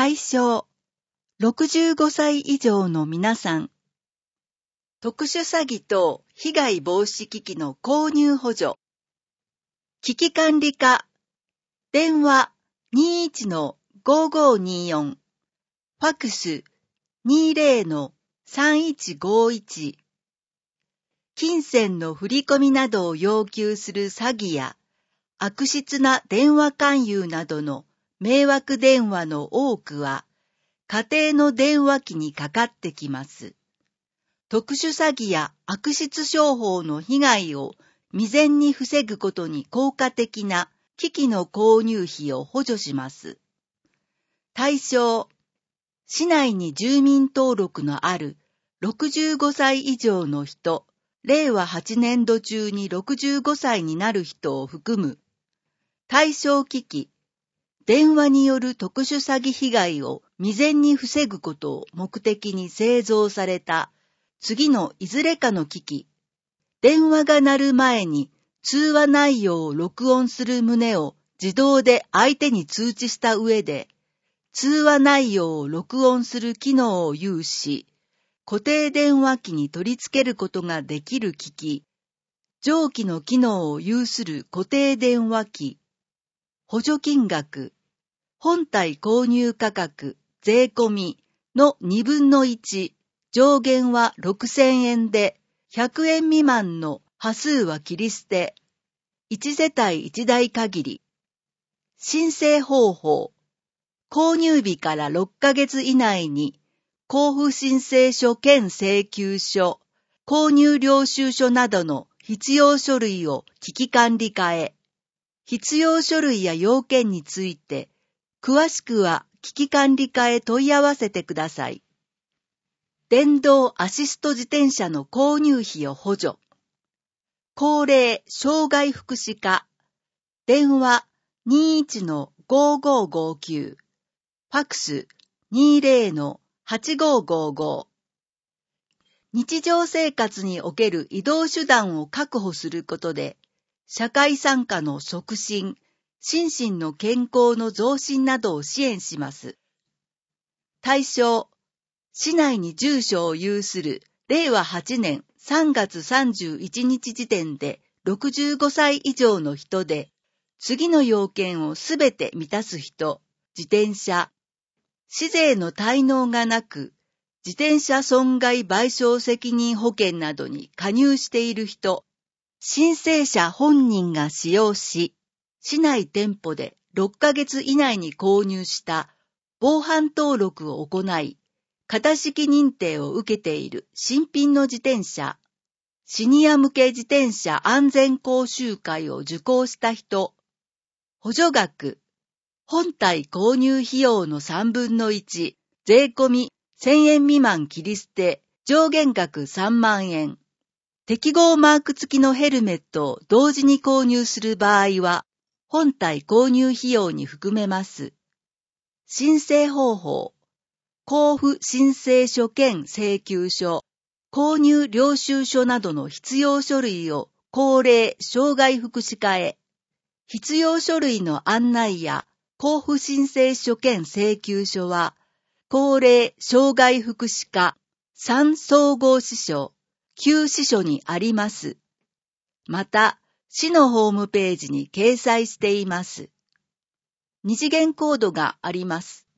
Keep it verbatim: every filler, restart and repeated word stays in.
対象、ろくじゅうごさい以上の皆さん。特殊詐欺等被害防止機器の購入補助。危機管理課、電話 にじゅうのごーごーにーよん、ファクス にじゅうのさんいちごいち。金銭の振り込みなどを要求する詐欺や悪質な電話勧誘などの迷惑電話の多くは家庭の電話機にかかってきます。特殊詐欺や悪質商法の被害を未然に防ぐことに効果的な機器の購入費を補助します。対象、市内に住民登録のあるろくじゅうごさい以上の人、れいわはちねんど中にろくじゅうごさいになる人を含む。対象機器、電話による特殊詐欺被害を未然に防ぐことを目的に製造された次のいずれかの機器。電話が鳴る前に通話内容を録音する旨を自動で相手に通知した上で、通話内容を録音する機能を有し、固定電話機に取り付けることができる機器。上記の機能を有する固定電話機。補助金額。本体購入価格、税込みのにぶんのいち、上限はろくせんえんで、ひゃくえん未満の端数は切り捨て、いちせたいいちだい限り。申請方法。購入日からろっかげつ以内に、交付申請書兼請求書、購入領収書などの必要書類を危機管理課へ。必要書類や要件について、詳しくは危機管理課へ問い合わせてください。電動アシスト自転車の購入費を補助。高齢障害福祉課。電話 にじゅうのごーごーごーきゅう。ファクス にじゅうのはちごーごーごー。日常生活における移動手段を確保することで、社会参加の促進、心身の健康の増進などを支援します。対象、市内に住所を有するれいわはちねんさんがつさんじゅういちにち時点でろくじゅうごさい以上の人で、次の要件をすべて満たす人、自転車、市税の滞納がなく、自転車損害賠償責任保険などに加入している人、申請者本人が使用し、市内店舗でろっかげつ以内に購入した防犯登録を行い、型式認定を受けている新品の自転車、シニア向け自転車安全講習会を受講した人、補助額、本体購入費用のさんぶんのいち、税込みせんえん未満切り捨て、上限額さんまんえん。適合マーク付きのヘルメットを同時に購入する場合は、本体購入費用に含めます。申請方法。交付申請書兼請求書、購入領収書などの必要書類を高齢障害福祉課へ。必要書類の案内や交付申請書兼請求書は、高齢障害福祉課さん総合支所、きゅう支所にあります。また、市のホームページに掲載しています。二次元コードがあります。